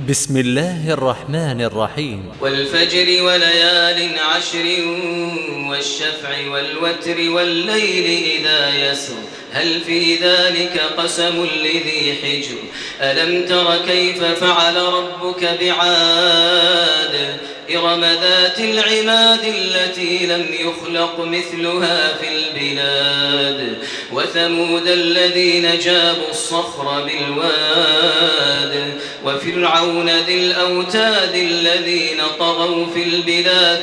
بسم الله الرحمن الرحيم. والفجر وليال عشر والشفع والوتر والليل إذا يسر هل في ذلك قسم لذي حجر ألم تر كيف فعل ربك بعاد إرم ذات العماد التي لم يخلق مثلها في البلاد وثمود الذين جابوا الصخر بالواد وفرعون ذي الأوتاد الذين طغوا في البلاد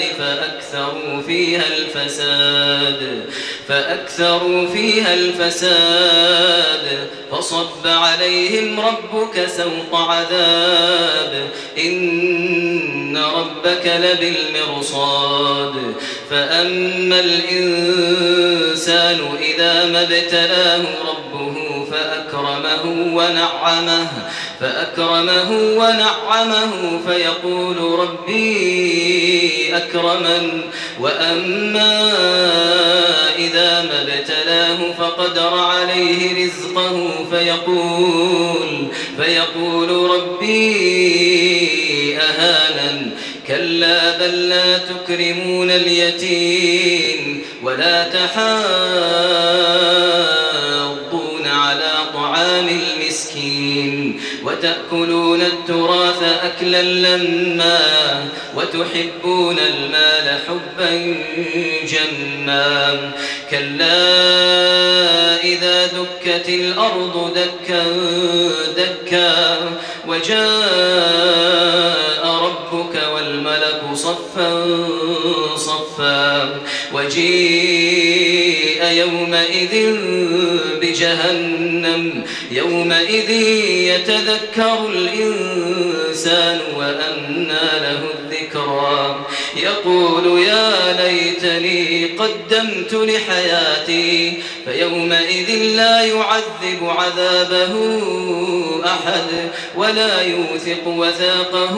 فأكثروا فيها الفساد فصب عليهم ربك سوط عذاب إن ربك لبالمرصاد فأما الإنسان إذا ما ابتلاه ربه فأكرمه ونعمه فيقول ربي أكرمن وأما إذا ما ابتلاه فقدر عليه رزقه فيقول ربي أهانن كلا بل لا تكرمون اليتيم ولا تحاضون على طعام المسكين وتأكلون التراث أكلا لما وتحبون المال حبا جما كلا إذا دكت الأرض دكا دكا وجاء ربك والملك صفا صفا وجيء يومئذ بجهنم يومئذ يتذكر الإنسان وأنى له الذكرى يقول يا ليتني قدمت لحياتي فيومئذ لا يعذب عذابه أحد ولا يوثق وثاقه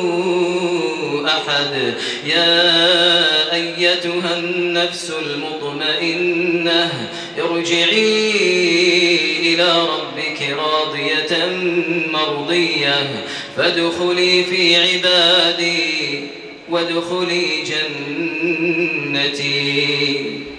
أحد يا أيتها النفس المطمئنة ارجعي إلى ربك راضية مرضية فادخلي في عبادي وادخلي جنتي.